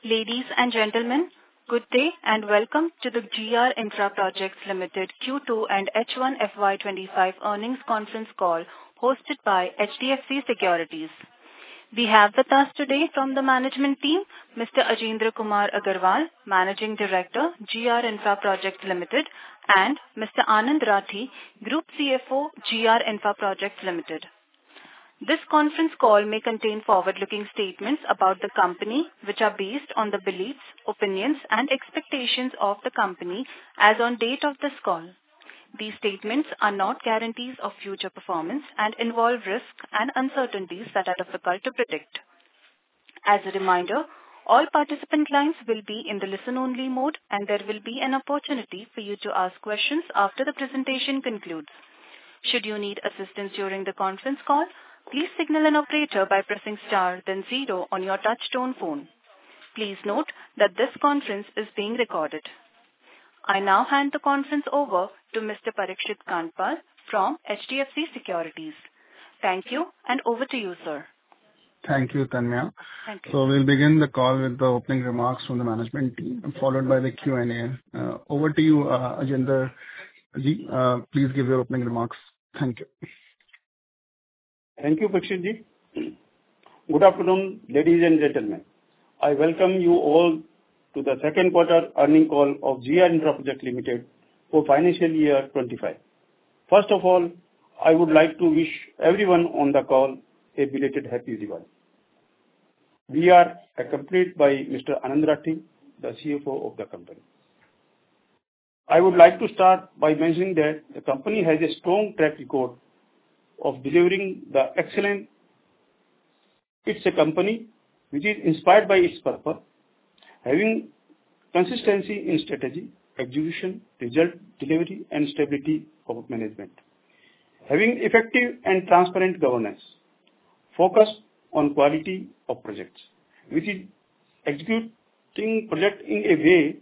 Ladies and gentlemen, good day and welcome to the GR Infra Projects Limited Q2 and H1 FY25 earnings conference call hosted by HDFC Securities. We have with us today from the management team, Mr. Ajendra Kumar Agarwal, Managing Director, GR Infra Projects Limited, and Mr. Anand Rathi, Group CFO, GR Infra Projects Limited. This conference call may contain forward-looking statements about the company, which are based on the beliefs, opinions, and expectations of the company as on date of this call. These statements are not guarantees of future performance and involve risks and uncertainties that are difficult to predict. As a reminder, all participant lines will be in the listen-only mode, and there will be an opportunity for you to ask questions after the presentation concludes. Should you need assistance during the conference call, please signal an operator by pressing star then 0 on your touch-tone phone. Please note that this conference is being recorded. I now hand the conference over to Mr. Parikshit Kandpal from HDFC Securities. Thank you, and over to you, sir. Thank you, Tanya. Thank you. So we'll begin the call with the opening remarks from the management team, followed by the Q&A. Over to you, Ajendra ji. Please give your opening remarks. Thank you. Thank you, Parikshit ji. Good afternoon, ladies and gentlemen. I welcome you all to the second quarter earnings call of GR Infra Projects Limited for financial year 25. First of all, I would like to wish everyone on the call a belated happy Diwali. We are accompanied by Mr. Anand Rathi, the CFO of the company. I would like to start by mentioning that the company has a strong track record of delivering the excellent. It's a company which is inspired by its purpose, having consistency in strategy, execution, result delivery, and stability of management, having effective and transparent governance, focus on quality of projects, which is executing project in a way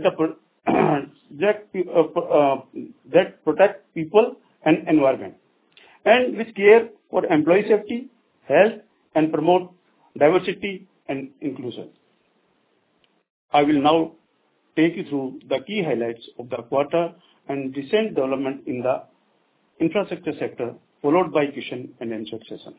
that protect people and environment, and with care for employee safety, health, and promote diversity and inclusion. I will now take you through the key highlights of the quarter and recent development in the infrastructure sector, followed by question and answer session.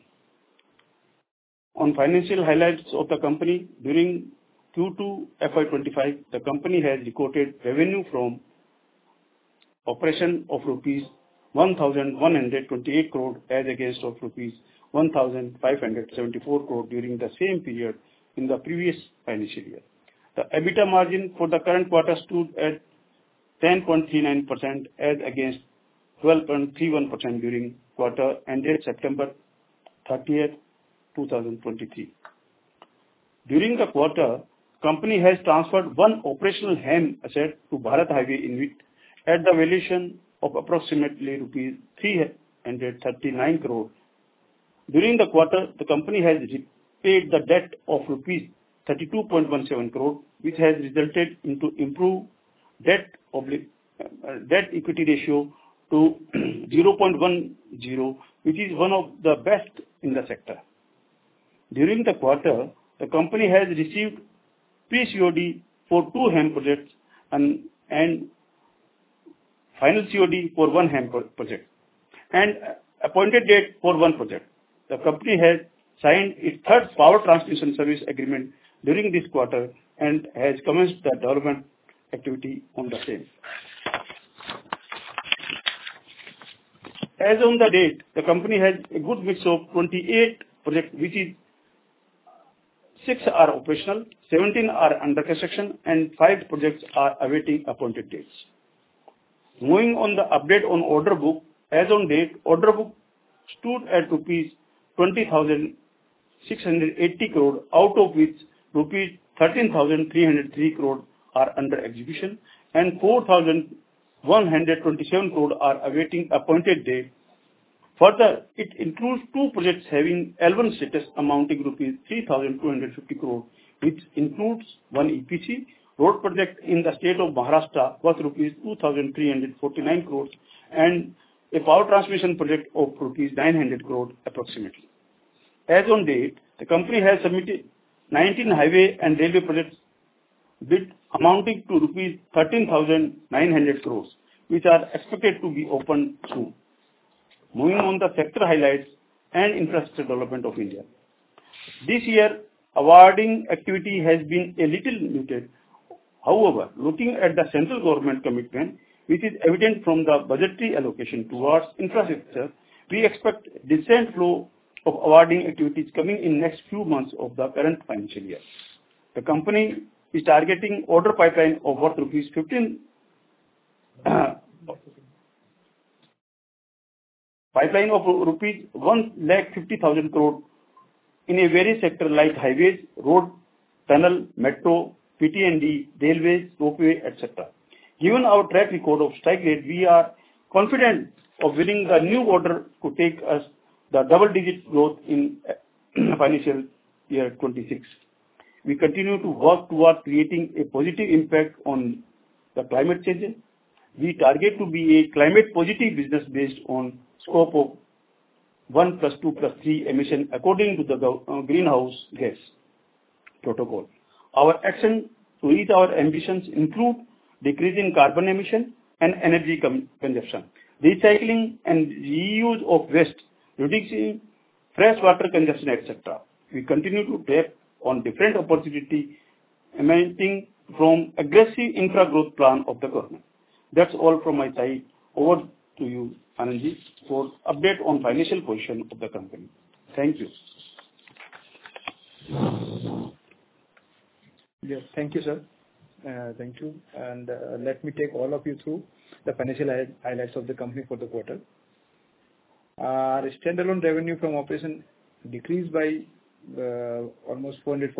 On financial highlights of the company, during Q2 FY25, the company has recorded revenue from operation of rupees 1,128 crore as against of rupees 1,574 crore during the same period in the previous financial year. The EBITDA margin for the current quarter stood at 10.39% as against 12.31% during quarter ended September 30th, 2023. During the quarter, company has transferred one operational HAM asset to Bharat Highway InvIT at the valuation of approximately rupees 339 crore. During the quarter, the company has repaid the debt of rupees 32.17 crore, which has resulted into improved debt equity ratio to 0.10, which is one of the best in the sector. During the quarter, the company has received pre-COD for 2 HAM projects and final COD for 1 HAM project and appointed date for 1 project. The company has signed its third power transmission service agreement during this quarter and has commenced the development activity on the same. As on the date, the company has a good mix of 28 projects, which is 6 are operational, 17 are under construction, and 5 projects are awaiting appointed dates. Moving on the update on order book, as on date, order book stood at rupees 20,680 crore, out of which rupees 13,303 crore are under execution and 4,127 crore are awaiting appointed date. Further, it includes 2 projects having L1 status amounting rupees 3,250 crore, which includes 1 EPC road project in the state of Maharashtra worth rupees 2,349 crore and a power transmission project of rupees 900 crore approximately. As on date, the company has submitted 19 highway and railway projects bid amounting to rupees 13,900 crores, which are expected to be opened soon. Moving on the sector highlights and infrastructure development of India. This year, awarding activity has been a little muted. However, looking at the central government commitment, which is evident from the budgetary allocation towards infrastructure, we expect decent flow of awarding activities coming in next few months of the current financial year. The company is targeting order pipeline of worth rupees 1,50,000 crore in a various sector like highways, road, tunnel, metro, PT&D, railways, ropeway, etc. Given our track record of strike rate, we are confident of winning the new order to take us the double-digit growth in financial year 26. We continue to work towards creating a positive impact on the climate change. We target to be a climate positive business based on scope of 1+2+3 emission according to the greenhouse gas protocol. Our action to reach our ambitions include decreasing carbon emission and energy consumption, recycling and reuse of waste, reducing fresh water consumption, etc. We continue to tap on different opportunities emanating from aggressive infra growth plan of the government. That's all from my side. Over to you, Anandji, for update on financial position of the company. Thank you. Yes, thank you, sir. Thank you. And let me take all of you through the financial highlights of the company for the quarter. Our standalone revenue from operation decreased by almost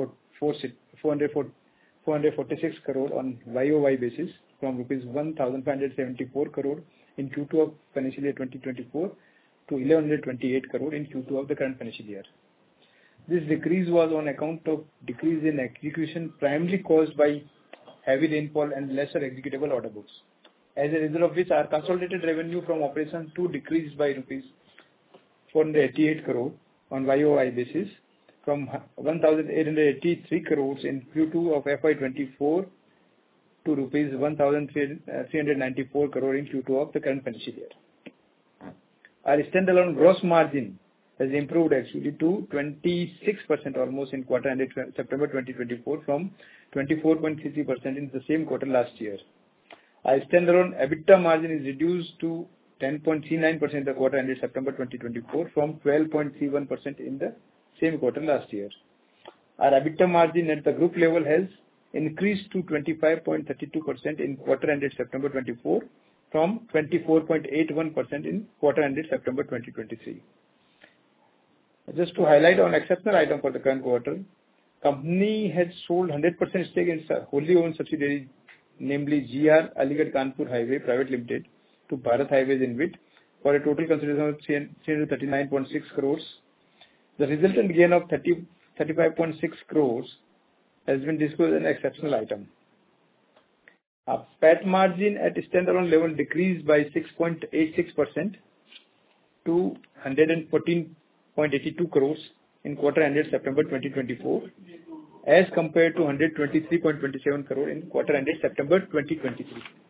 446 crore on YOY basis from rupees 1,574 crore in Q2 of financial year 2024 to 1,128 crore in Q2 of the current financial year. This decrease was on account of decrease in execution primarily caused by heavy rainfall and lesser executable order books. As a result of which, our consolidated revenue from operations too decreased by rupees 488 crore on YOY basis from 1,883 crores in Q2 of FY24 to rupees 1,394 crore in Q2 of the current financial year. Our standalone gross margin has improved actually to 26% almost in quarter ended September 2024 from 24.33% in the same quarter last year. Our standalone EBITDA margin is reduced to 10.39% in the quarter ended September 2024 from 12.31% in the same quarter last year. Our EBITDA margin at the group level has increased to 25.32% in quarter ended September 24 from 24.81% in quarter ended September 2023. Just to highlight on exceptional item for the current quarter, company has sold 100% stake in wholly owned subsidiary, namely GR Aligarh Kanpur Highway Private Limited to Bharat Highways InvIT for a total consideration of 339.6 crores. The resultant gain of 35.6 crores has been disclosed as an exceptional item. Our PAT margin at standalone level decreased by 6.86% to 114.82 crores in quarter ended September 2024 as compared to 123.27 crore in quarter ended September 2023.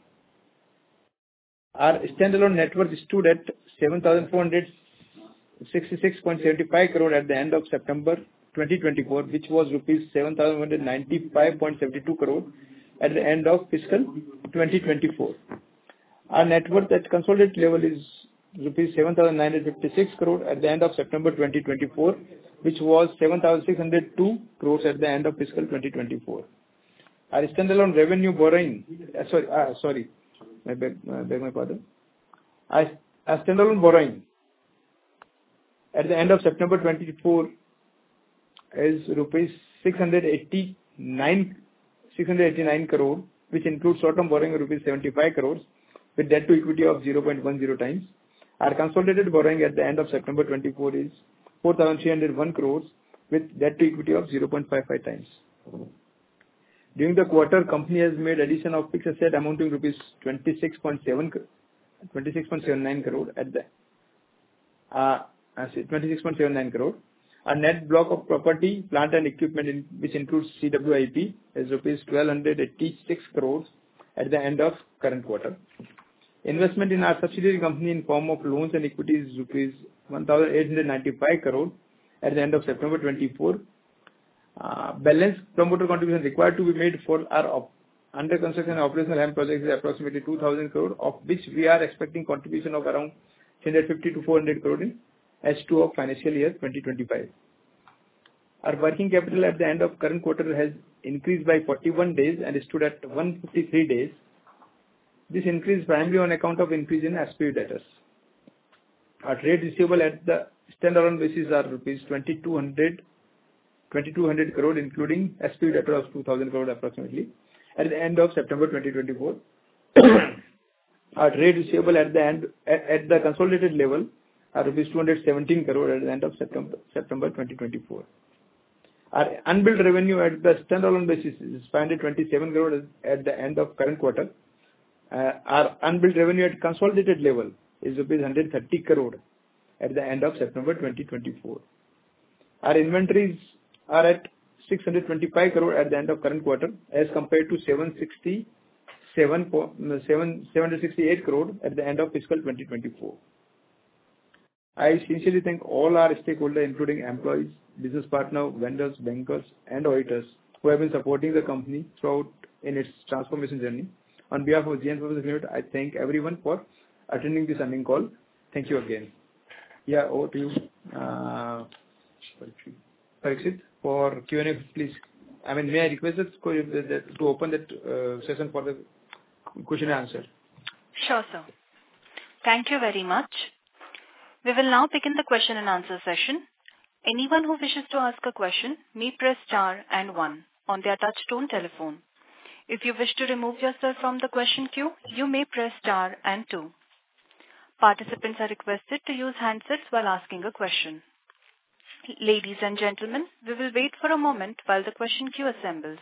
Our standalone net worth stood at 7,466.75 crore at the end of September 2024, which was rupees 7,195.72 crore at the end of fiscal 2024. Our net worth at consolidated level is rupees 7,956 crore at the end of September 2024, which was 7,602 crores at the end of fiscal 2024. Our standalone revenue borrowing, I beg my pardon. Our standalone borrowing at the end of September 2024 is rupees 689 crore, which includes short-term borrowing of rupees 75 crores with debt to equity of 0.10 times. Our consolidated borrowing at the end of September 24 is 4,301 crores with debt to equity of 0.55 times. During the quarter, company has made addition of fixed asset amounting rupees 26.79 crore at the 26.79 crore. Our net block of property, plant and equipment which includes CWIP is rupees 1,286 crores at the end of current quarter. Investment in our subsidiary company in form of loans and equity is rupees 1,895 crore at the end of September 24. Balance promoter contribution required to be made for our under construction and operational HAM projects is approximately 2,000 crore, of which we are expecting contribution of around 350 to 400 crore in H2 of financial year 2025. Our working capital at the end of current quarter has increased by 41 days and stood at 153 days. This increase primarily on account of increase in SPV debtors. Our trade receivable at the standalone basis are rupees 2,200 crore, including SPV debtor of 2,000 crore approximately at the end of September 2024. Our trade receivable at the consolidated level are rupees 217 crore at the end of September 2024. Our unbilled revenue at the standalone basis is 527 crore at the end of current quarter. Our unbilled revenue at consolidated level is rupees 130 crore at the end of September 2024. Our inventories are at 625 crore at the end of current quarter as compared to 768 crore at the end of fiscal 2024. I sincerely thank all our stakeholders, including employees, business partners, vendors, bankers, and auditors who have been supporting the company throughout in its transformation journey. On behalf of GR Infraprojects Limited, I thank everyone for attending this earnings call. Thank you again. Yeah, over to you, Parikshit, for Q&A, please. I mean, may I request that to open that session for the question and answer? Sure, sir. Thank you very much. We will now begin the question and answer session. Anyone who wishes to ask a question may press star and 1 on their touch-tone telephone. If you wish to remove yourself from the question queue, you may press star and 2. Participants are requested to use handsets while asking a question. Ladies and gentlemen, we will wait for a moment while the question queue assembles.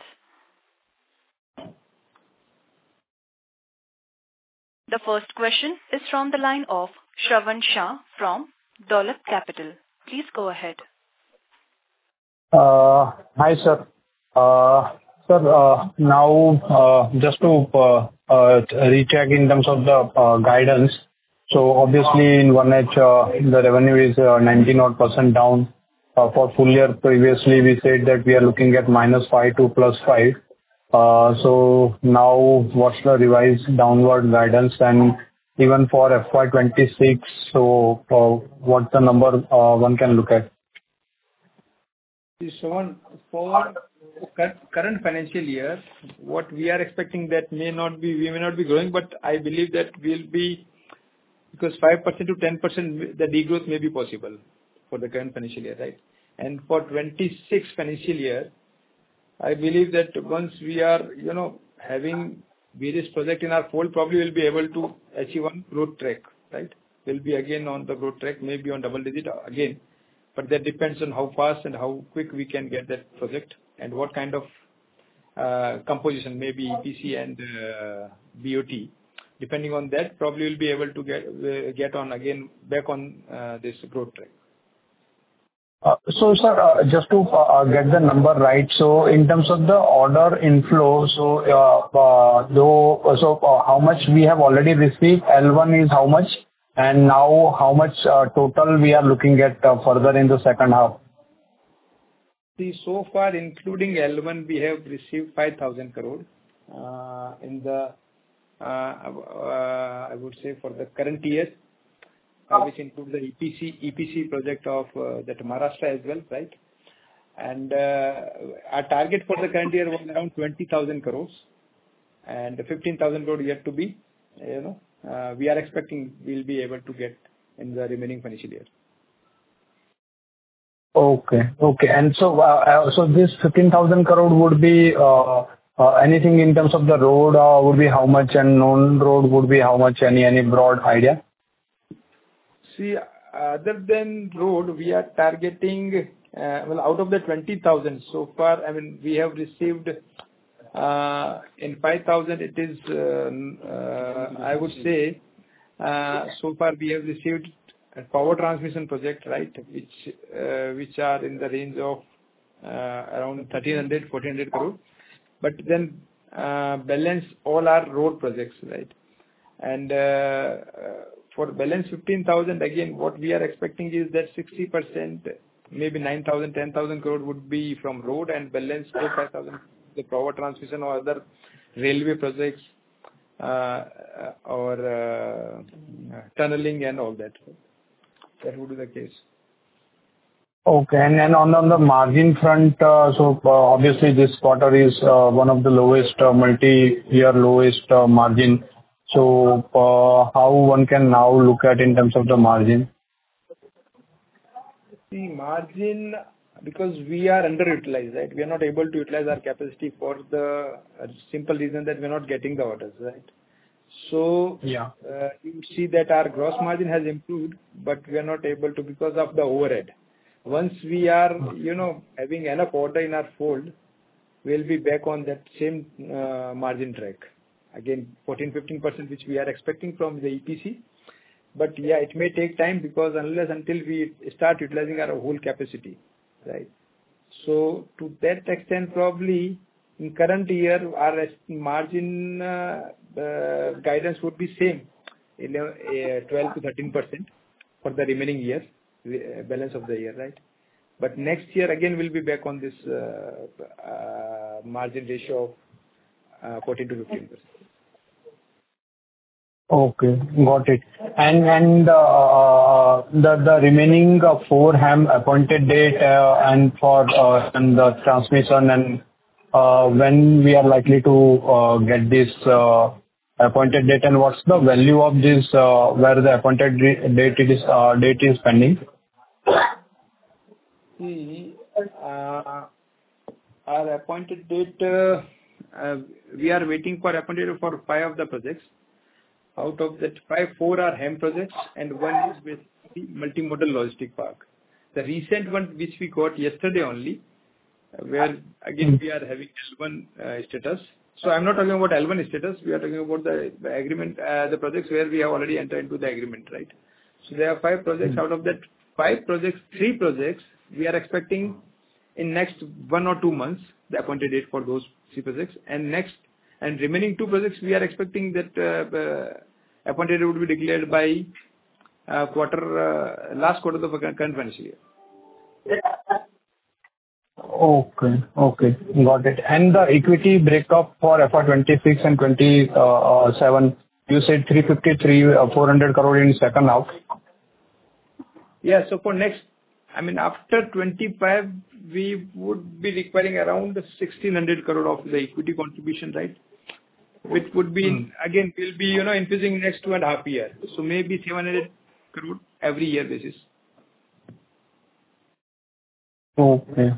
The first question is from the line of Shravan Shah from Dolat Capital. Please go ahead. Hi, sir. Now just to recheck in terms of the guidance. So obviously in 1H, the revenue is 19% down. For full year previously, we said that we are looking at -5 to +5. So now what's the revised downward guidance? And even for FY26, so what's the number one can look at? So for current financial year, what we are expecting that we may not be growing, but I believe that we'll be, because 5% to 10% the degrowth may be possible for the current financial year, right? And for 26 financial year, I believe that once we are, having various projects in our fold, probably we'll be able to achieve one growth track, right? We'll be again on the growth track, maybe on double digit again. But that depends on how fast and how quick we can get that project and what kind of composition, maybe EPC and BOT. Depending on that, probably we'll be able to get on again back on this growth track. So, sir, just to get the number right, so in terms of the order inflow, so how much we have already received, L1 is how much, and now how much total we are looking at further in the second half? See, so far, including L1, we have received 5,000 crore in the, I would say, for the current year, which includes the EPC project of that Maharashtra as well, right? And our target for the current year was around 20,000 crores, and 15,000 crore yet to be, we are expecting we'll be able to get in the remaining financial year. Okay. And so this 15,000 crore would be anything in terms of the road would be how much, and non-road would be how much? Any broad idea? See, other than road, we are targeting, out of the 20,000 so far, I mean, we have received in 5,000, it is, I would say, so far we have received power transmission project, right, which are in the range of around 1,300-1,400 crore. But then balance all our road projects, right? And for balance 15,000, again, what we are expecting is that 60%, maybe 9,000, 10,000 crore would be from road, and balance 4,000-5,000 the power transmission or other railway projects or tunneling and all that. That would be the case. Okay. And on the margin front, so obviously this quarter is one of the lowest, multi-year lowest margin. So how one can now look at in terms of the margin? The margin, because we are underutilized, right? We are not able to utilize our capacity for the simple reason that we are not getting the orders, right? So Yeah. You see that our gross margin has improved, but we are not able to because of the overhead. Once we are, having enough order in our fold, we'll be back on that same margin track. Again, 14-15%, which we are expecting from the EPC. But yeah, it may take time because until we start utilizing our whole capacity, right? So to that extent, probably in current year, our margin guidance would be same, 12-13% for the remaining years, balance of the year, right? But next year again we'll be back on this margin ratio of 14-15%. Okay, got it. And the remaining 4 HAM appointed date and for and the transmission and when we are likely to get this appointed date, and what's the value of this where the appointed date is pending? See, our appointed date, we are waiting for appointed date for 5 of the projects. Out of that 5, 4 are HAM projects and 1 is basically multimodal logistic park. The recent one which we got yesterday only, where again we are having L1 status. So I'm not talking about L1 status. We are talking about the agreement, the projects where we have already entered into the agreement, right? So there are 5 projects. Out of that 5 projects, 3 projects we are expecting in next 1 or 2 months the appointed date for those 3 projects, and remaining 2 projects we are expecting that appointed date would be declared by last quarter of the current financial year. Okay, got it. And the equity breakup for FY26 and 27, you said 400 crore in second half. Yeah, so for next, after 25, we would be requiring around 1,600 crore of the equity contribution, right? Which would be, again, will be, infusing next 2.5 years. So maybe 700 crore every year basis. Okay.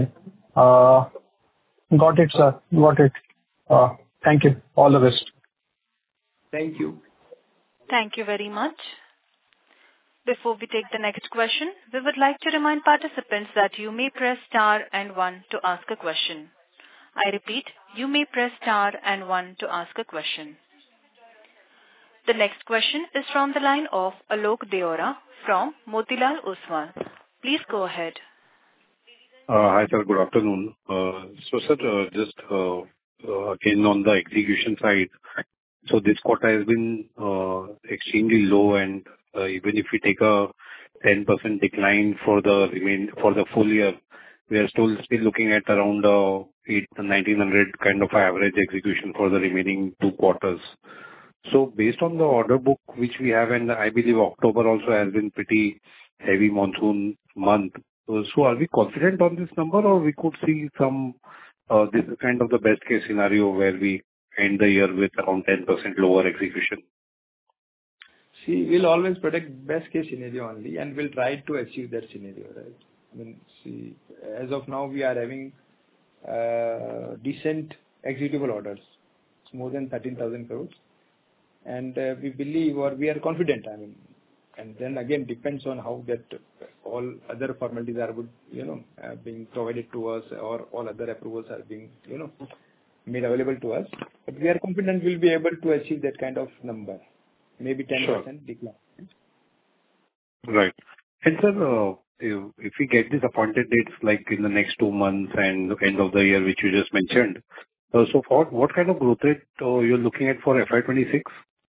Got it, sir. Got it. Thank you. All the best. Thank you. Thank you very much. Before we take the next question, we would like to remind participants that you may press star and 1 to ask a question. I repeat, you may press star and 1 to ask a question. The next question is from the line of Alok Deora from Motilal Oswal. Please go ahead. Hi, sir. Good afternoon. So, sir, just again on the execution side, so this quarter has been extremely low, and even if we take a 10% decline for the full year, we are still looking at around 1,900 kind of average execution for the remaining 2 quarters. So, based on the order book which we have, and I believe October also has been pretty heavy monsoon month. So, are we confident on this number, or we could see some this is kind of the best case scenario where we end the year with around 10% lower execution? See, we'll always predict best case scenario only, and we'll try to achieve that scenario, right? See, as of now, we are having decent executable orders. It's more than 13,000 crores, and we believe, or we are confident. And then again depends on how that all other formalities are being provided to us, or all other approvals are being made available to us. But we are confident we'll be able to achieve that kind of number, maybe 10% decline. Right. And sir, if we get these appointed dates like in the next 2 months and the end of the year, which you just mentioned, so for what kind of growth rate you're looking at for FY26?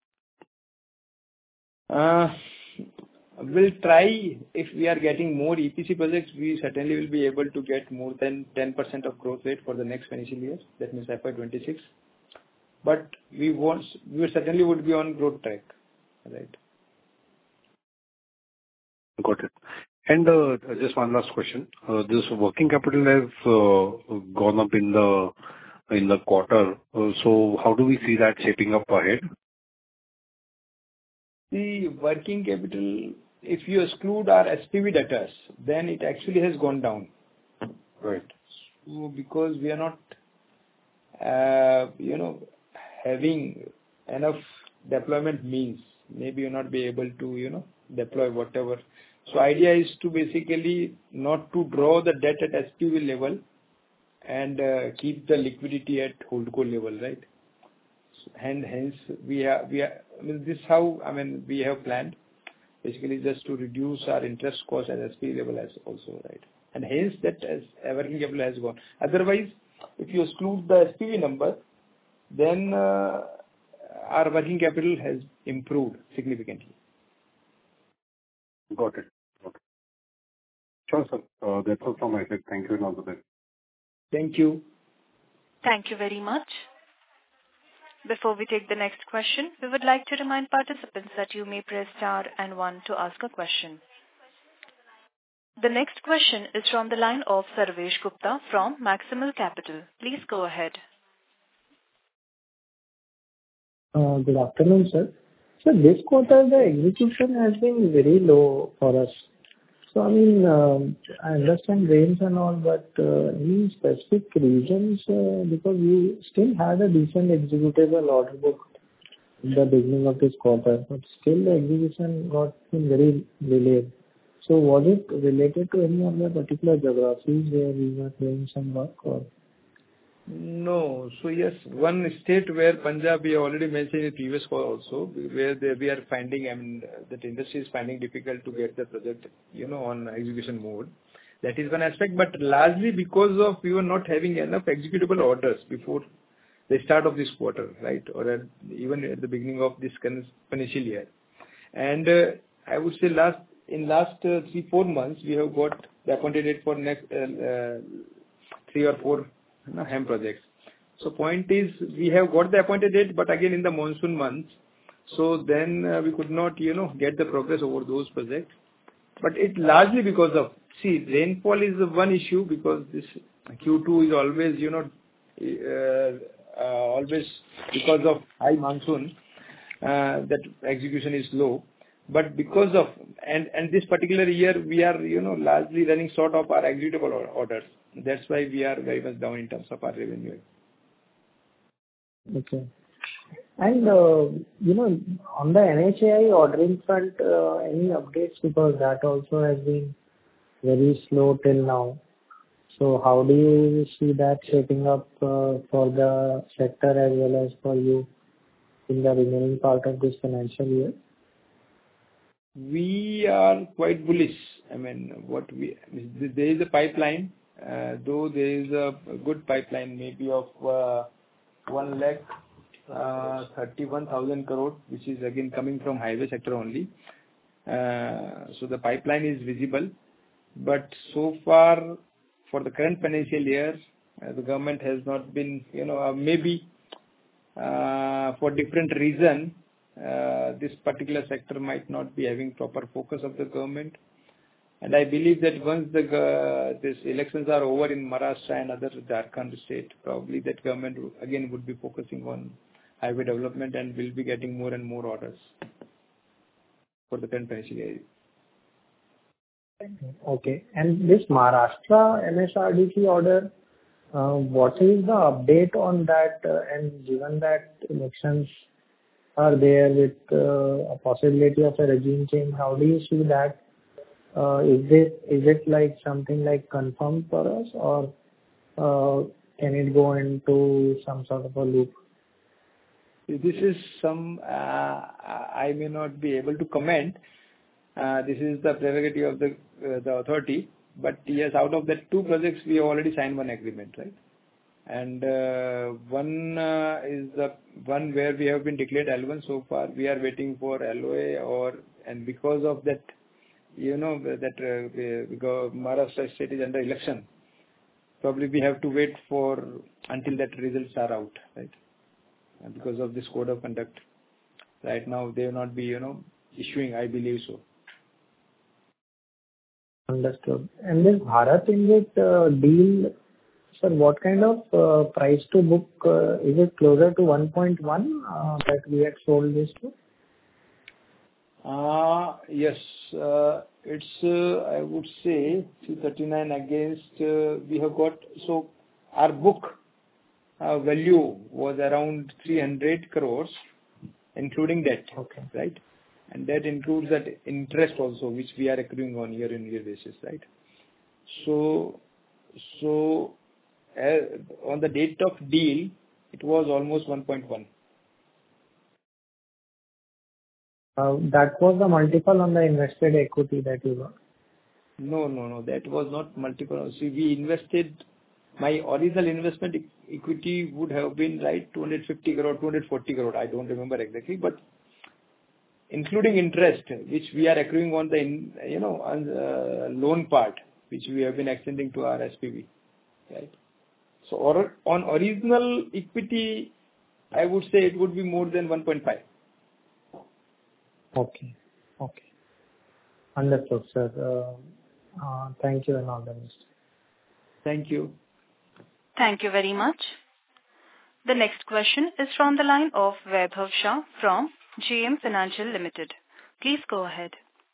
We'll try. If we are getting more EPC projects, we certainly will be able to get more than 10% of growth rate for the next financial year. That means FY26. But we certainly would be on growth track, right? Got it. And just one last question. This working capital has gone up in the quarter. So how do we see that shaping up ahead? The working capital, if you exclude our SPV debtors, then it actually has gone down. Right. So because we are not, having enough deployment means, maybe you'll not be able to, deploy whatever. So idea is to basically not to draw the debt at SPV level and keep the liquidity at holdco level, right? And hence we this is how we have planned, basically just to reduce our interest cost at SPV level as also, right? And hence that as working capital has gone. Otherwise, if you exclude the SPV number, then our working capital has improved significantly. Got it. Sure, sir. That's all from my side. Thank you and all the best. Thank you. Thank you very much. Before we take the next question, we would like to remind participants that you may press star and 1 to ask a question. The next question is from the line of Sarvesh Gupta from Maximal Capital. Please go ahead. Good afternoon, sir. So this quarter, the execution has been very low for us. So, I understand rains and all, but any specific reasons? Because we still had a decent executable order book in the beginning of this quarter, but still the execution got very delayed. So was it related to any of the particular geographies where we were doing some work or? No. So yes, one state where Punjab, we already mentioned in the previous call also, where we are finding, that industry is finding difficult to get the project, on execution mode. That is one aspect, but largely because of we were not having enough executable orders before the start of this quarter, right? Or even at the beginning of this financial year. And I would say in last 3-4 months, we have got the appointed date for next 3 or 4 HAM projects. So point is, we have got the appointed date, but again in the monsoon months, so then we could not, get the progress over those projects. But it largely because of, rainfall is one issue because this Q2 is always, always because of high monsoon, that execution is low. But because of, and this particular year, we are, largely running short of our executable orders. That's why we are very much down in terms of our revenue. Okay. And, on the NHAI ordering front, any updates? Because that also has been very slow till now. So how do you see that shaping up for the sector as well as for you in the remaining part of this financial year? We are quite bullish. There is a pipeline, though there is a good pipeline, maybe of 1,31,000 crore, which is again coming from highway sector only. So the pipeline is visible, but so far for the current financial year, the government has not been, maybe for different reason, this particular sector might not be having proper focus of the government. And I believe that once these elections are over in Maharashtra and other Jharkhand state, probably that government again would be focusing on highway development and will be getting more and more orders for the current financial year. Okay. And this Maharashtra MSRDC order, what is the update on that? And given that elections are there with a possibility of a regime change, how do you see that? Is it like something like confirmed for us, or can it go into some sort of a loop? This is some I may not be able to comment, This is the prerogative of the authority. But yes, out of the 2 projects, we have already signed one agreement, right? And one is the one where we have been declared L1 so far. We are waiting for LOA and because of that, because Maharashtra state is under election, probably we have to wait until that results are out, right? And because of this code of conduct, right now they will not be, issuing, I believe so. Understood. And this BharatNet deal, sir, what kind of price to book? Is it closer to 1.1 that we had sold this to? Yes. It's, I would say, 339 against, we have got, so our book value was around 300 crores, including debt, Okay. right? And that includes that interest also, which we are accruing on year-on-year basis, right? So on the date of deal, it was almost 1.1. That was the multiple on the invested equity that you got? No. That was not multiple. See, we invested, my original investment equity would have been like 250 crore, 240 crore. I don't remember exactly, but including interest, which we are accruing on the, on the loan part, which we have been extending to our SPV, right? So on original equity, I would say it would be more than 1.5. Okay. Understood, sir. Thank you and all the best. Thank you. Thank you very much. The next question is from the line of Vaibhav Shah from JM Financial Limited. Please go ahead.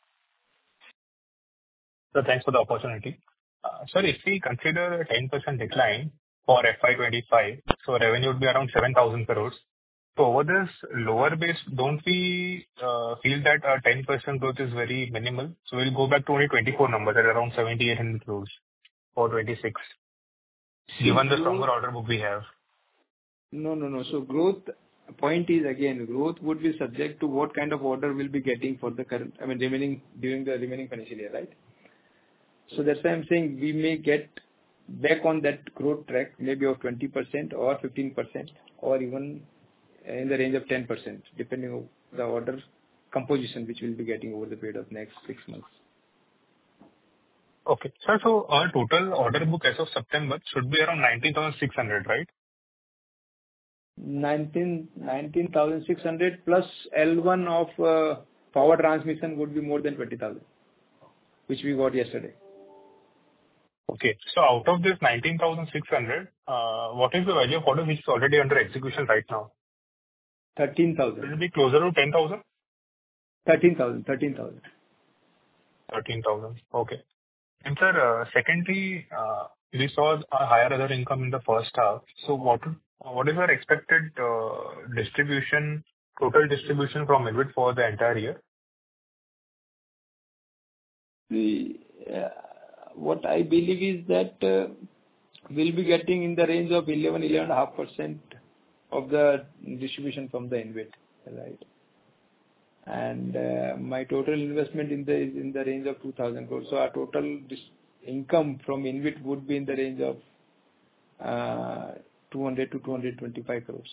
So thanks for the opportunity. Sir, if we consider a 10% decline for FY25, so revenue would be around 7,000 crores. So over this lower base, don't we feel that our 10% growth is very minimal? So we'll go back to only 24 numbers at around 7,800 crores for 26, given the stronger order book we have. No. So growth point is, again, growth would be subject to what kind of order we'll be getting for the current, during the remaining financial year, right? So that's why I'm saying we may get back on that growth track, maybe of 20% or 15%, or even in the range of 10%, depending on the order composition which we'll be getting over the period of next 6 months. Okay. Sir, so our total order book as of September should be around 19,600, right? 19,600 plus L1 of power transmission would be more than 20,000, which we got yesterday. Okay. So out of this 19,600, what is the value of order which is already under execution right now? 13,000. Will it be closer to 10,000? 13,000. 13,000. Okay. And sir, secondly, we saw a higher other income in the first half. So what is our expected total distribution from InvIT for the entire year? What I believe is that we'll be getting in the range of 11.5% of the distribution from the InvIT, right? And my total investment is in the range of 2,000 crores. So our total income from InvIT would be in the range of 200 to 225 crores.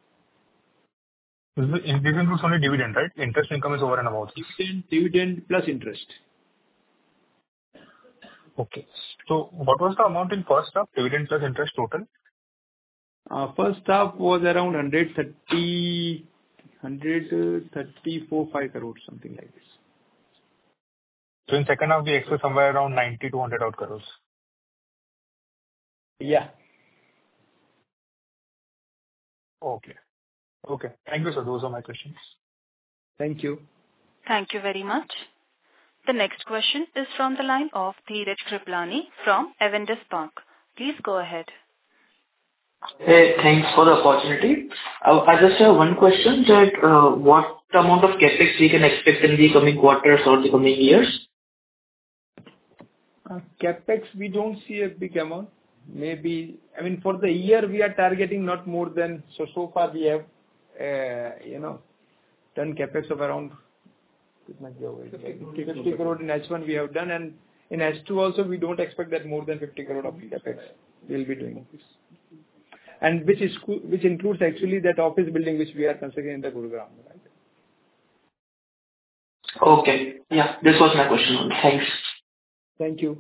This includes only dividend, right? Interest income is over and above. Dividend plus interest. Okay. So what was the amount in first half, dividend plus interest total? First half was around 134.5 crores, something like this. So in second half, we expect somewhere around 90 to 100 odd crores. Yeah. Okay. Thank you, sir. Those are my questions. Thank you. Thank you very much. The next question is from the line of Dheeraj Kriplani from Avendus Spark. Please go ahead. Hey, thanks for the opportunity. I just have one question that what amount of capex we can expect in the coming quarters or the coming years? Capex, we don't see a big amount. Maybe, for the year we are targeting not more than, so far we have, done capex of around 50 crore in H1 we have done, and in H2 also we don't expect that more than 50 crore of capex we'll be doing this. And which includes actually that office building which we are constructing in the Gurugram, right? Okay. Yeah, this was my question. Thanks. Thank you.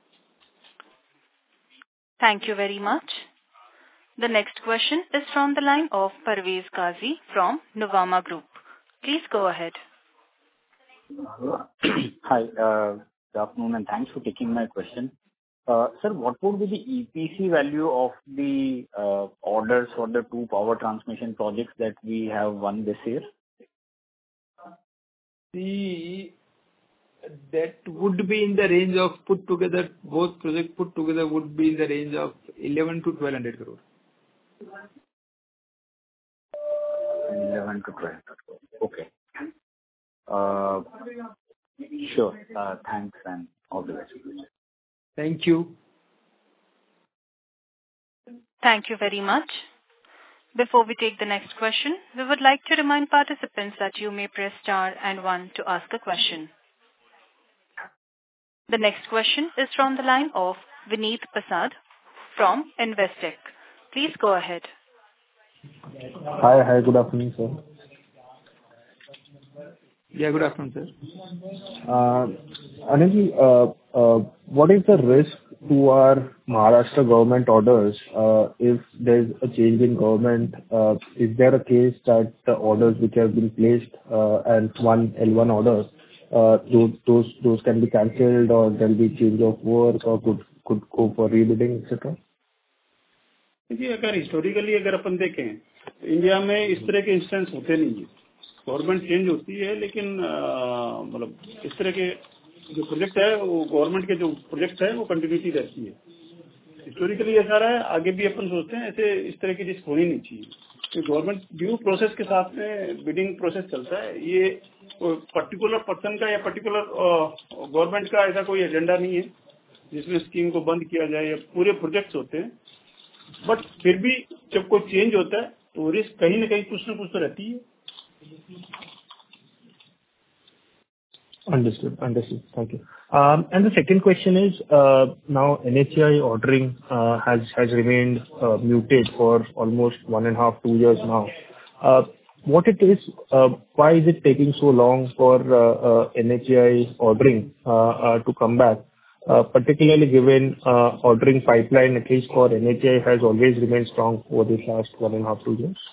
Thank you very much. The next question is from the line of Parvez Qazi from Nuvama Group. Please go ahead. Hi, good afternoon, and thanks for taking my question. Sir, what would be the EPC value of the orders for the 2 power transmission projects that we have won this year? That would be in the range of both projects put together would be in the range of 11 to 1200 crore. 11 to 12. Okay. Sure. Thanks and all the best. Thank you. Thank you very much. Before we take the next question, we would like to remind participants that you may press star and 1 to ask a question. The next question is from the line of Vineet Prasad from Investec. Please go ahead. Hi, good afternoon, sir. Yeah, good afternoon, sir. Anil, what is the risk to our Maharashtra government orders if there's a change in government? Is there a case that the orders which have been placed and one L1 orders, those can be cancelled, or there'll be change of work, or could go for rebidding, etc.? देखिए, अगर historically अगर अपन देखें तो India में इस तरह के instance होते नहीं है. गवर्नमेंट चेंज होती है, लेकिन मतलब इस तरह के जो प्रोजेक्ट है वो गवर्नमेंट के जो प्रोजेक्ट है वो कंटिन्यूटी रहती है. हिस्टोरिकली ऐसा रहा है, आगे भी अपन सोचते हैं ऐसे इस तरह की रिस्क होनी नहीं चाहिए. तो गवर्नमेंट ड्यू प्रोसेस के साथ में बिडिंग प्रोसेस चलता है. ये पर्टिकुलर पर्सन का या पर्टिकुलर गवर्नमेंट का ऐसा कोई एजेंडा नहीं है जिसमें स्कीम को बंद किया जाए, या पूरे प्रोजेक्ट्स होते हैं. बट फिर भी जब कोई चेंज होता है तो रिस्क कहीं ना कहीं कुछ ना कुछ तो रहती है. Understood. Thank you. And the second question is, now NHAI ordering has remained muted for almost 1.5 to 2 years now. What it is, why is it taking so long for NHAI ordering to come back? Particularly given ordering pipeline, at least for NHAI, has always remained strong over the last 1.5 to 2 years.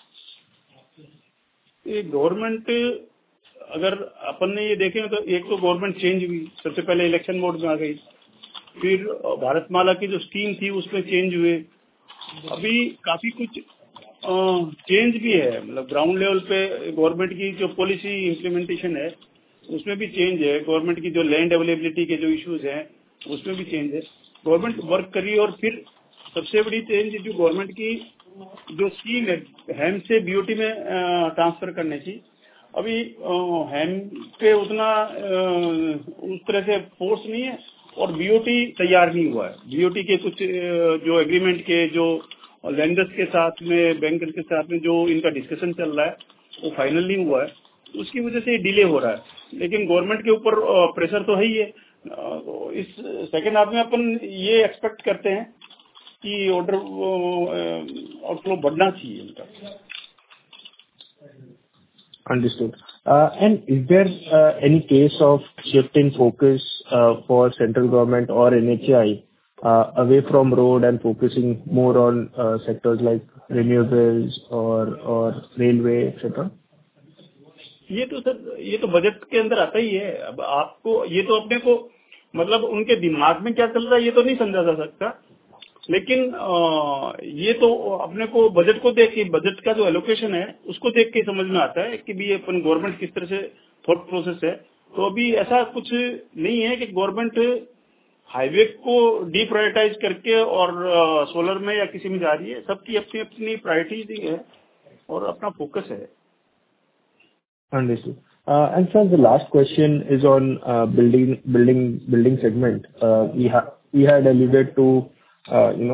Government अगर अपन ने ये देखें तो एक तो government change हुई, सबसे पहले इलेक्शन मोड में आ गई, फिर भारतमाला की जो स्कीम थी उसमें चेंज हुए. अभी काफी कुछ चेंज भी है, मतलब ग्राउंड लेवल पे गवर्नमेंट की जो पॉलिसी इम्प्लीमेंटेशन है उसमें भी चेंज है. गवर्नमेंट की जो लैंड अवेलेबिलिटी के जो इश्यूज हैं उसमें भी चेंज है. गवर्नमेंट वर्क कर रही है. और फिर सबसे बड़ी चेंज जो गवर्नमेंट की जो स्कीम है हैम से बीओटी में ट्रांसफर करने की, अभी हैम पे उतना उस तरह से फोर्स नहीं है और बीओटी तैयार नहीं हुआ है. बीओटी के कुछ जो एग्रीमेंट के जो लैंडर्स के साथ में, बैंकर के साथ में जो इनका डिस्कशन चल रहा है वो फाइनल नहीं हुआ है. उसकी वजह से डिले हो रहा है. लेकिन गवर्नमेंट के ऊपर प्रेशर तो है ही है. इस सेकेंड हाफ में अपन ये एक्सपेक्ट करते हैं कि ऑर्डर आउटफ्लो बढ़ना चाहिए इनका. Understood. And is there any case of shift in focus for central government or NHAI away from road and focusing more on sectors like renewables or railway, etc.? ये तो sir, ये तो budget के अंदर आता ही है. अब आपको ये तो अपने को मतलब उनके दिमाग में क्या चल रहा है ये तो नहीं समझा जा सकता, लेकिन ये तो अपने को बजट को देख के, बजट का जो एलोकेशन है उसको देख के समझ में आता है कि भी अपन गवर्नमेंट किस तरह से थॉट प्रोसेस है. तो अभी ऐसा कुछ नहीं है कि गवर्नमेंट हाईवे को डीप्रायोरिटाइज करके और सोलर में या किसी में जा रही है. सबकी अपनी अपनी प्रायोरिटीज है और अपना फोकस है. Understood. And sir, the last question is on building segment. We had alluded to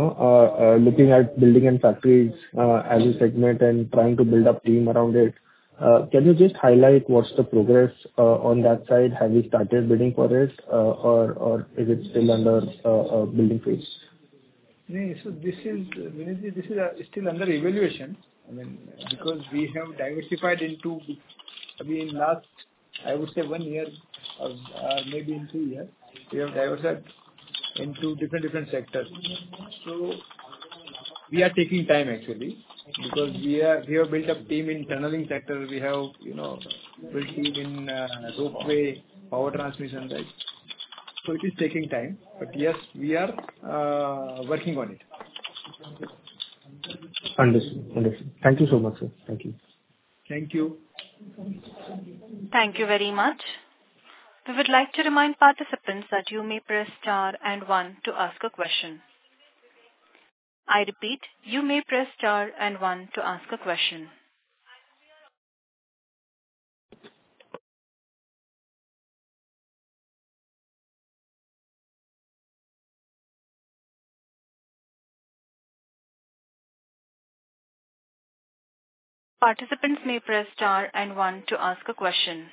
looking at building and factories as a segment and trying to build up team around it. Can you just highlight what's the progress on that side? Have you started bidding for it, or is it still under building phase? No, so this is, Vinay, this is still under evaluation. I mean, because we have diversified into, in last, I would say 1 year or maybe in 2 years, we have diversified into different sectors. So we are taking time actually, because we have built up team in tunneling sector. We have, built team in ropeway, power transmission, right? So it is taking time, but yes, we are working on it. Understood. Thank you so much, sir. Thank you. Thank you. Thank you very much. We would like to remind participants that you may press star and 1 to ask a question. I repeat, you may press star and 1 to ask a question. Participants may press star and 1 to ask a question.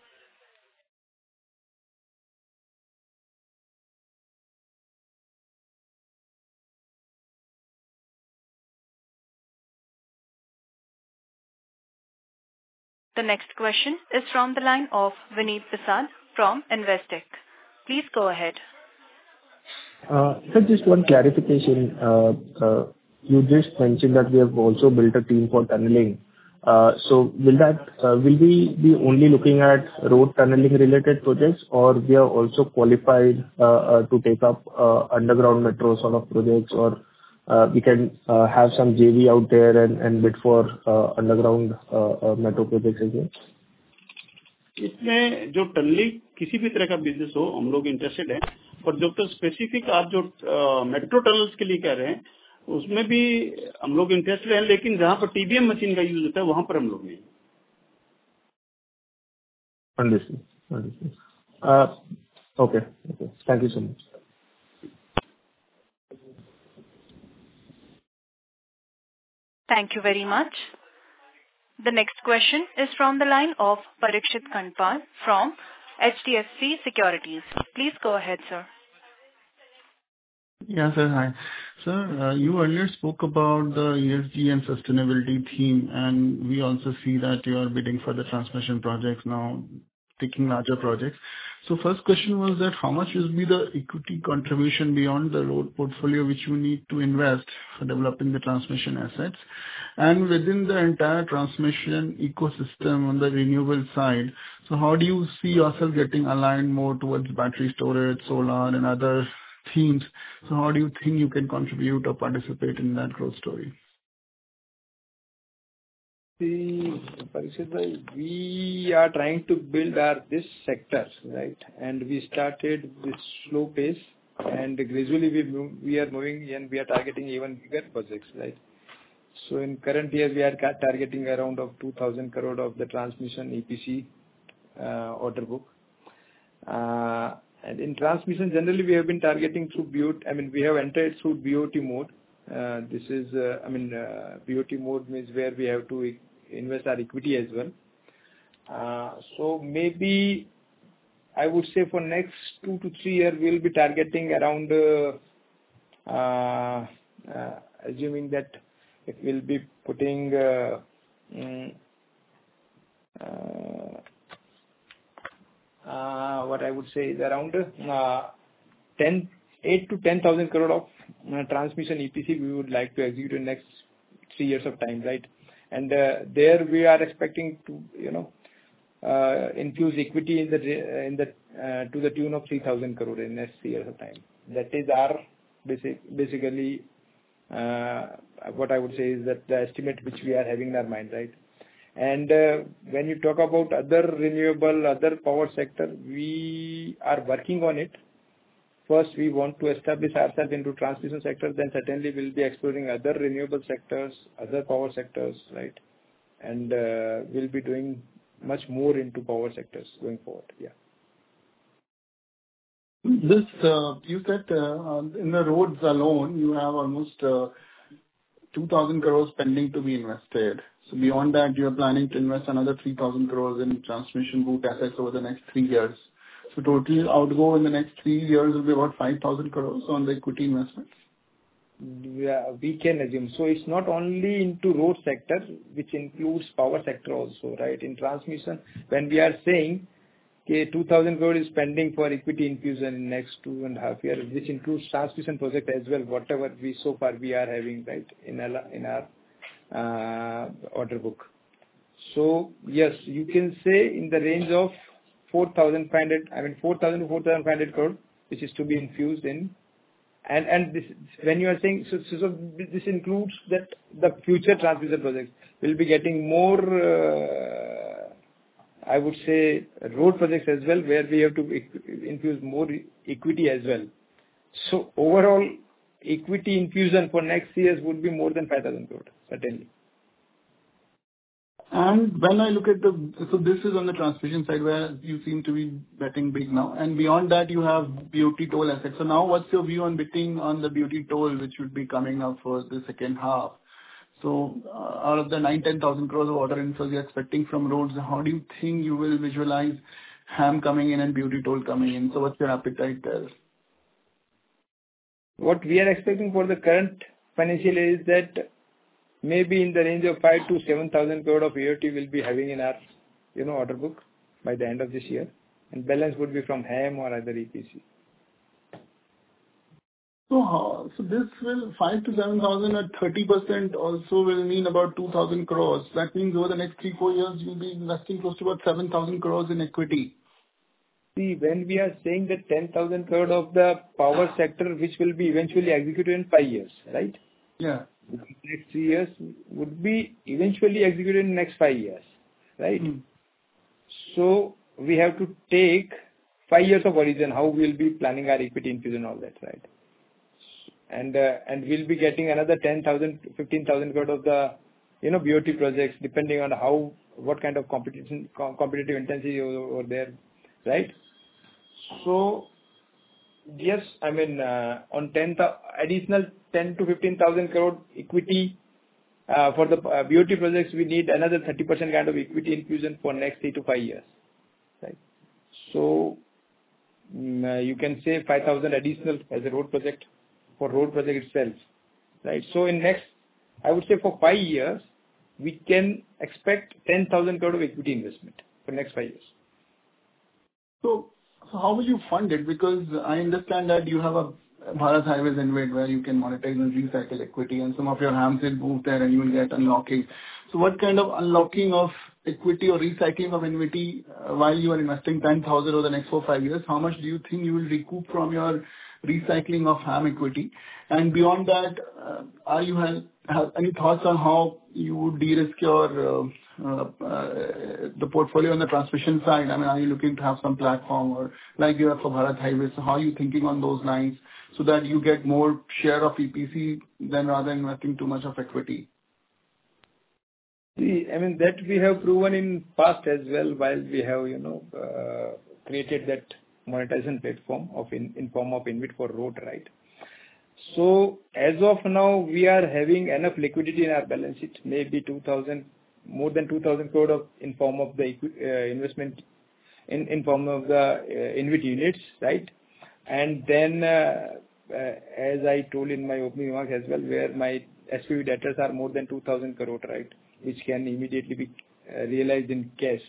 The next question is from the line of Vineet Prasad from Investec. Please go ahead. Sir, just one clarification. You just mentioned that we have also built a team for tunneling. So will we be only looking at road tunneling related projects, or we are also qualified to take up underground metro sort of projects, or we can have some JV out there and bid for underground metro projects as well? इसमें जो tunnelling किसी भी तरह का business हो, हम लोग interested हैं, पर जो तो स्पेसिफिक आप जो मेट्रो टनल्स के लिए कह रहे हैं, उसमें भी हम लोग इंटरेस्टेड हैं, लेकिन जहां पर टीबीएम मशीन का यूज होता है वहां पर हम लोग नहीं. Understood. Okay. Thank you so much. Thank you very much. The next question is from the line of Parikshit Kandpal from HDFC Securities. Please go ahead, sir. Yeah, sir. Hi. Sir, you earlier spoke about the ESG and sustainability theme, and we also see that you are bidding for the transmission projects now, taking larger projects. So first question was that how much will be the equity contribution beyond the road portfolio which you need to invest for developing the transmission assets? And within the entire transmission ecosystem on the renewable side, so how do you see yourself getting aligned more towards battery storage, solar and other themes? So how do you think you can contribute or participate in that growth story? See, Parikshit, we are trying to build this sector, right? And we started with slow pace, and gradually we are moving, and we are targeting even bigger projects, right? So in current year, we are targeting around of 2,000 crore of the transmission EPC order book. And in transmission, generally, we have been targeting through BOT. I mean, we have entered through BOT mode. This is, BOT mode means where we have to invest our equity as well. So maybe I would say for next 2 to 3 years, we'll be targeting around, assuming that it will be putting what I would say is around 8 to 10,000 crore of transmission EPC we would like to execute in next 3 years of time, right? And there we are expecting to infuse equity in the to the tune of 3,000 crore in next 3 years of time. That is our basically what I would say is that the estimate which we are having in our mind, right? And when you talk about other renewable, other power sector, we are working on it. First, we want to establish ourselves into transmission sector. Then certainly we'll be exploring other renewable sectors, other power sectors, right? And we'll be doing much more into power sectors going forward. Yeah. This you said in the roads alone you have almost 2,000 crores pending to be invested. So beyond that, you are planning to invest another 3,000 crores in transmission BOOT assets over the next 3 years. So total outgo in the next 3 years will be about 5,000 crores on the equity investments. Yeah, we can assume. So it's not only into road sector, which includes power sector also, right? In transmission, when we are saying 2,000 crore is pending for equity infusion in next 2.5 years, which includes transmission project as well, whatever we so far we are having, right, in our order book. So yes, you can say in the range of 4,500, I mean 4,000 to 4,500 crore, which is to be infused in. And this, when you are saying, so this includes that the future transmission projects will be getting more, I would say, road projects as well, where we have to infuse more equity as well. So overall, equity infusion for next years would be more than 5,000 crore, certainly. And when I look at so this is on the transmission side where you seem to be betting big now. And beyond that, you have BOT toll assets. So now what's your view on betting on the BOT toll, which would be coming up for the second half? So out of the 9,000-10,000 crores of order inflows you're expecting from roads, how do you think you will visualize HAM coming in and BOT toll coming in? So what's your appetite there? What we are expecting for the current financial year is that maybe in the range of 5,000 to 7,000 crore of AOT will be having in our, order book by the end of this year, and balance would be from HAM or other EPC. So this will 5,000 to 7,000 at 30% also will mean about 2,000 crores. That means over the next 3-4 years you'll be investing close to about 7,000 crores in equity. See, when we are saying that 10,000 crore of the power sector, which will be eventually executed in 5 years, right? Yeah. The next 3 years would be eventually executed in the next 5 years, right? So we have to take 5 years of horizon, how we'll be planning our equity infusion, all that, right? And we'll be getting another 10,000, 15,000 crore of the, BOT projects, depending on what kind of competitive intensity over there, right? So yes, I mean, on additional 10 to 15,000 crore equity for the BOT projects, we need another 30% kind of equity infusion for next 3 to 5 years, right? So you can say 5,000 additional as a road project for road project itself, right? So in next, I would say for 5 years, we can expect 10,000 crore of equity investment for next 5 years. So how will you fund it? Because I understand that you have a Bharat Highways InvIT where you can monetize and recycle equity, and some of your HAMs will move there and you will get unlocking. So what kind of unlocking of equity or recycling of equity while you are investing 10,000 over the next 4-5 years? How much do you think you will recoup from your recycling of HAM equity? And beyond that, are you have any thoughts on how you would de-risk your the portfolio on the transmission side? I mean, are you looking to have some platform or like you have for Bharat Highways? So how are you thinking on those lines so that you get more share of EPC than rather than investing too much of equity? See, I mean, that we have proven in past as well, while we have, created that monetization platform in form of InvIT for road, right? So as of now, we are having enough liquidity in our balance sheet, maybe more than 2,000 crore in form of the investment in form of the InvIT units, right? And then, as I told in my opening remarks as well, where my SPV debtors are more than 2,000 crore, right, which can immediately be realized in cash.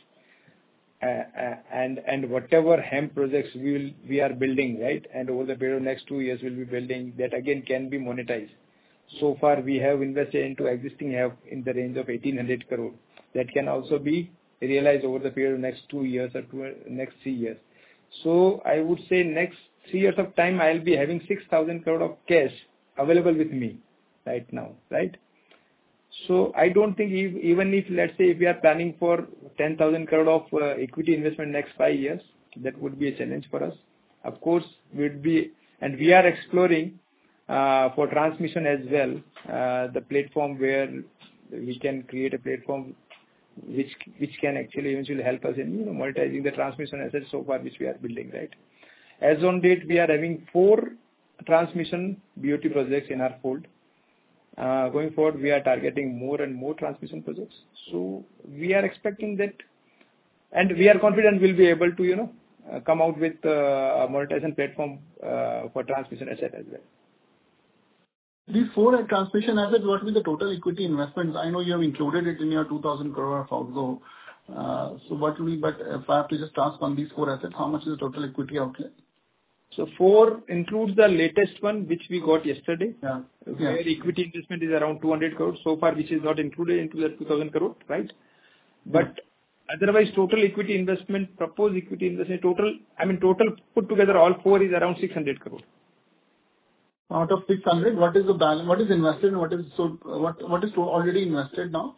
And whatever HAM projects we are building, right, and over the period of next 2 years we'll be building, that again can be monetized. So far we have invested into existing HAM in the range of 1,800 crore. That can also be realized over the period of next 2 years or next 3 years. So I would say next 3 years of time I'll be having 6,000 crore of cash available with me right now, right? So I don't think even if, let's say, if we are planning for 10,000 crore of equity investment next 5 years, that would be a challenge for us. Of course, we are exploring for transmission as well, the platform where we can create a platform which can actually eventually help us in monetizing the transmission assets so far which we are building, right? As on date, we are having 4 transmission BOT projects in our fold. Going forward, we are targeting more and more transmission projects. So we are expecting that, and we are confident we'll be able to, come out with a monetization platform for transmission asset as well. These 4 transmission assets, what will be the total equity investments? I know you have included it in your 2,000 crore of outgo. So what will be, but if I have to just ask on these 4 assets, how much is the total equity outlay? So 4 includes the latest one, which we got yesterday. Yeah. Where equity investment is around 200 crores so far, which is not included into the 2,000 crore, right? But otherwise, total equity investment, proposed equity investment, total put together, all 4 is around 600 crore. Out of 600, what is the balance? What is invested and what is already invested now?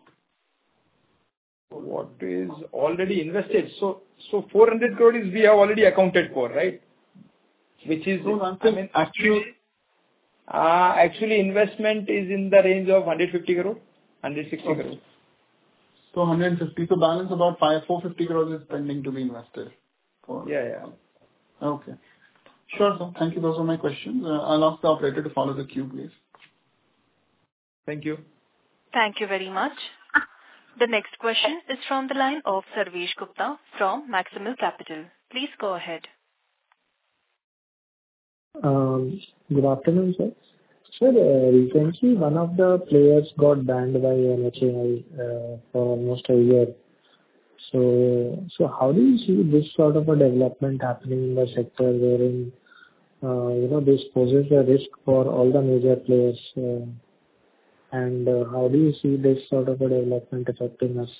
What is already invested? So 400 crore is we have already accounted for, right? Which is, actually investment is in the range of 150 crore, 160 crore. So 150. So balance about 450 crores is pending to be invested. Yeah. Okay. Sure, sir. Thank you. Those are my questions. I'll ask the operator to follow the queue, please. Thank you. Thank you very much. The next question is from the line of Sarvesh Gupta from Maximal Capital. Please go ahead. Good afternoon, sir. Sir, recently one of the players got banned by NHAI for almost a year. So how do you see this sort of a development happening in the sector wherein this poses a risk for all the major players? And how do you see this sort of a development affecting us?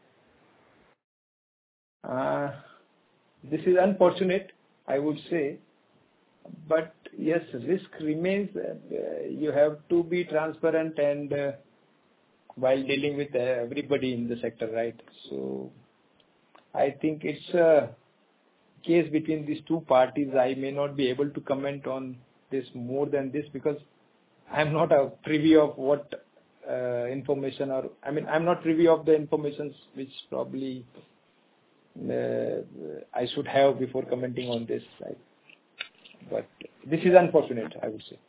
This is unfortunate, I would say. But yes, risk remains. You have to be transparent and while dealing with everybody in the sector, right? So I think it's a case between these two parties. I may not be able to comment on this more than this because I'm not privy of what information I'm not privy of the information which probably I should have before commenting on this, right? But this is unfortunate, I would say.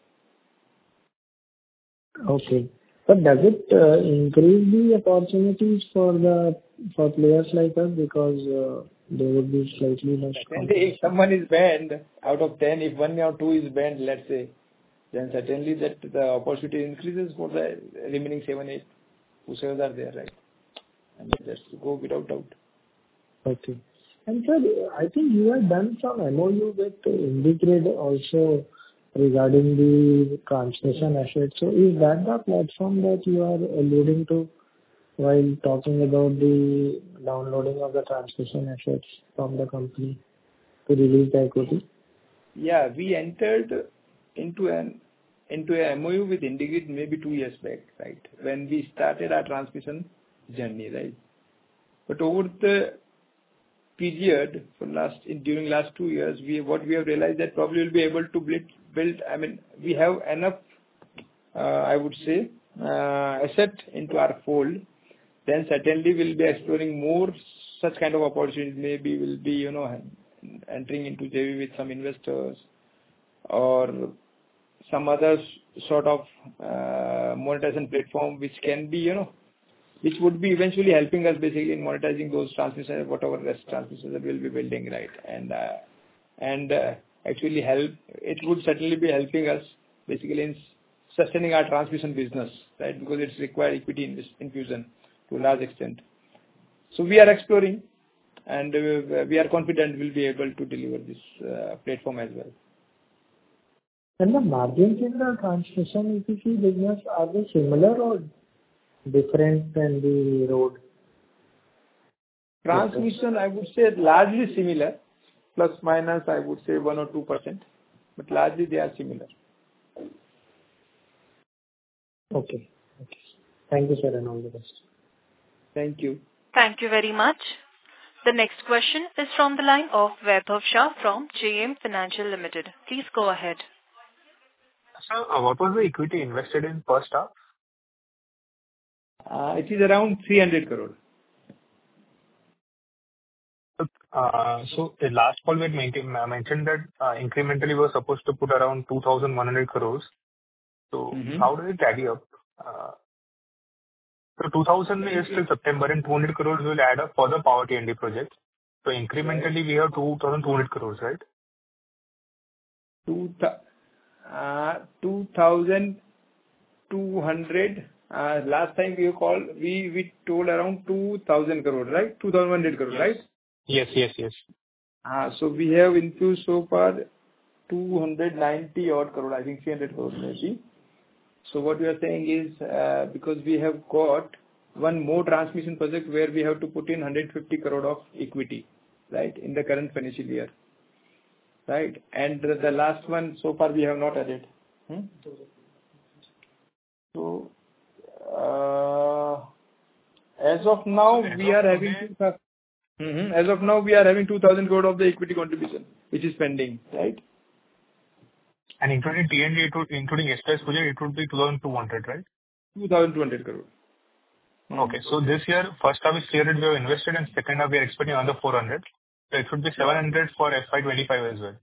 Okay. But does it increase the opportunities for players like us because there would be slightly less competition? If someone is banned out of 10, if 1 or 2 is banned, let's say, then certainly that the opportunity increases for the remaining 7, 8, whosoever are there, right? And just go without doubt. Okay. And sir, I think you have done some MOU with IndiGrid also regarding the transmission assets. So is that the platform that you are alluding to while talking about the downloading of the transmission assets from the company to release the equity? Yeah, we entered into a MOU with IndiGrid maybe 2 years back, right? When we started our transmission journey, right? But over the period during last 2 years, what we have realized that probably we'll be able to build. We have enough, I would say, asset into our fold. Then certainly we'll be exploring more such kind of opportunities. Maybe we'll be, entering into JV with some investors or some other sort of monetization platform, which can be, which would be eventually helping us basically in monetizing those transmissions, whatever rest transmissions that we'll be building, right? And actually it would certainly be helping us basically in sustaining our transmission business, right? Because it's required equity infusion to a large extent. So we are exploring and we are confident we'll be able to deliver this platform as well. And the margins in the transmission EPC business, are they similar or different than the road? Transmission, I would say largely similar, plus minus, I would say 1 or 2%, but largely they are similar. Okay. Thank you, sir, and all the best. Thank you. Thank you very much. The next question is from the line of Vaibhav Shah from JM Financial Limited. Please go ahead. Sir, what was the equity invested in first half? It is around 300 crore. So the last call we had mentioned that incrementally we were supposed to put around 2,100 crores. So how did it tally up? So 2,000 is till September, and 200 crores will add up for the power T&D project. So incrementally, we have 2,200 crores, right? 2,200. Last time we told around 2,000 crore, right? 2,100 crore, right? Yes. So we have infused so far 290 odd crore, I think 300 crore maybe. So what we are saying is, because we have got one more transmission project where we have to put in 150 crore of equity, right, in the current financial year, right? And the last one so far we have not added. So as of now we are having 2,000 crore of the equity contribution which is pending, right? And including T&D, including SPS project, it would be 2,200, right? 2,200 crore. Okay. So this year, first half is 300 we have invested, and second half we are expecting another 400. So it should be 700 for FY25 as well.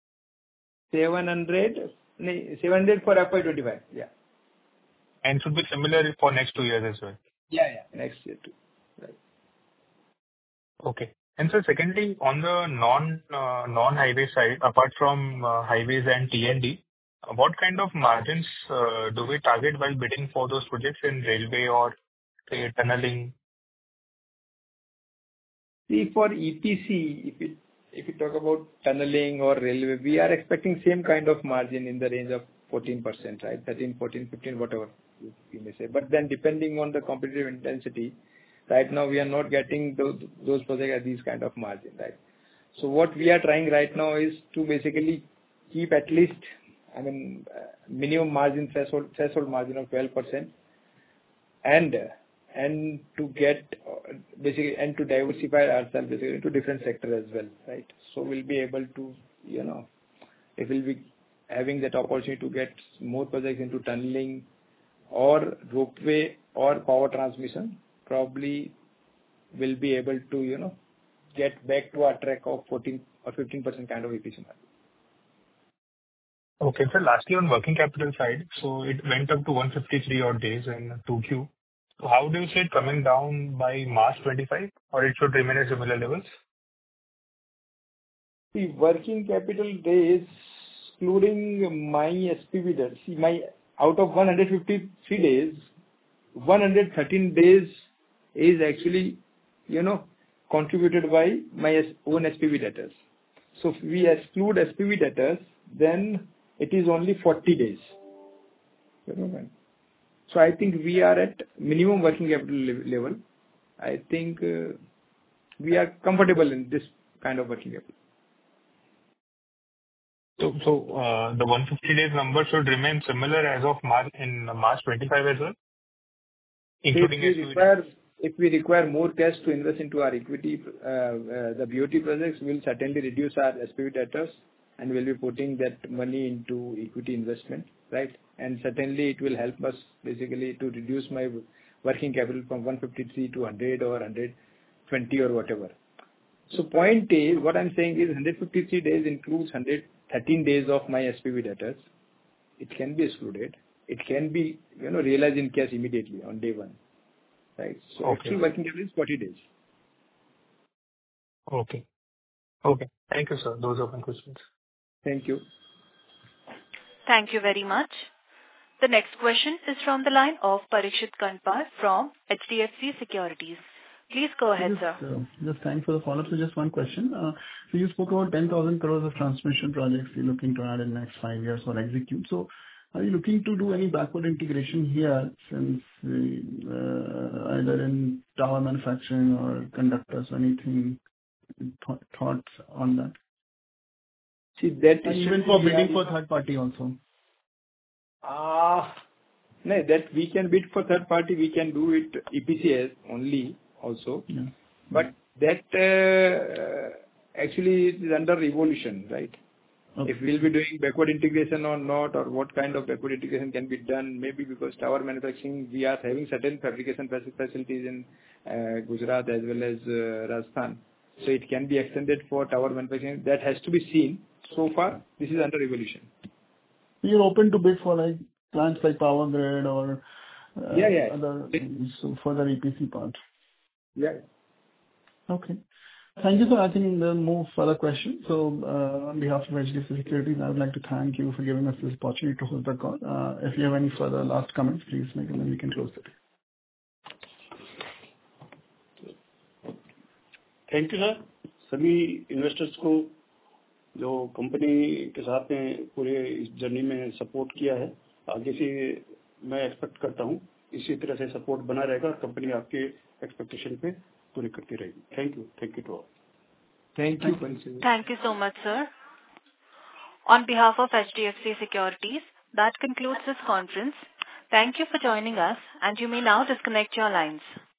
700 for FY25, yeah. And should be similar for next 2 years as well. Yeah, next year too. Right. Okay. And so secondly, on the non-highway side, apart from highways and T&D, what kind of margins do we target while bidding for those projects in railway or say tunneling? See, for EPC, if you talk about tunneling or railway, we are expecting same kind of margin in the range of 14%, right? 13, 14, 15, whatever you may say. But then depending on the competitive intensity, right now we are not getting those projects at these kind of margin, right? So what we are trying right now is to basically keep at least, minimum margin threshold margin of 12%, and to get basically and to diversify ourselves basically into different sectors as well, right? So we'll be able to, if we'll be having that opportunity to get more projects into tunneling or ropeway or power transmission, probably will be able to, get back to our track of 14 or 15% kind of EPC margin. Okay. So lastly, on working capital side, so it went up to 153 odd days in 2Q. So how do you see it coming down by March 25, or it should remain at similar levels? The working capital days, excluding my SPV debt, out of 153 days, 113 days is actually, contributed by my own SPV debtors. So if we exclude SPV debtors, then it is only 40 days. So I think we are at minimum working capital level. I think we are comfortable in this kind of working capital. So the 150 days number should remain similar as of March 25 as well, including if we require more cash to invest into our equity, the BOT projects will certainly reduce our SPV debtors, and we'll be putting that money into equity investment, right? And certainly it will help us basically to reduce my working capital from 153 to 100 or 120 or whatever. So point is, what I'm saying is 153 days includes 113 days of my SPV debtors. It can be excluded. It can be, realized in cash immediately on day one, right? So actual working capital is 40 days. Okay. Thank you, sir. Those are my questions. Thank you. Thank you very much. The next question is from the line of Parikshit Kandpal from HDFC Securities. Please go ahead, sir. Just thanks for the follow-up. So just one question. So you spoke about 10,000 crores of transmission projects you're looking to add in the next 5 years or execute. So are you looking to do any backward integration here since either in tower manufacturing or conductors or anything, thoughts on that? See, that is even for bidding for third party also. No, that we can bid for third party, we can do it EPCS only also. Yeah. But that actually is under evolution, right? Okay. If we'll be doing backward integration or not, or what kind of backward integration can be done, maybe because tower manufacturing, we are having certain fabrication facilities in Gujarat as well as Rajasthan. So it can be extended for tower manufacturing. That has to be seen. So far, this is under evolution. You're open to bid for plants like Power Grid or So for the EPC part. Yeah. Okay. Thank you, sir. I think there are no further questions. So, on behalf of HDFC Securities, I would like to thank you for giving us this opportunity to host the call. If you have any further last comments, please make them, and we can close it. Thank you sir, सभी investors को जो company के साथ में पूरे इस journey में support किया है, आगे से मैं एक्सपेक्ट करता हूं इसी तरह से सपोर्ट बना रहेगा और कंपनी आपके एक्सपेक्टेशन पे पूरी करती रहेगी. Thank you to all. Thank you so much, sir. On behalf of HDFC Securities, that concludes this conference. Thank you for joining us, and you may now disconnect your lines.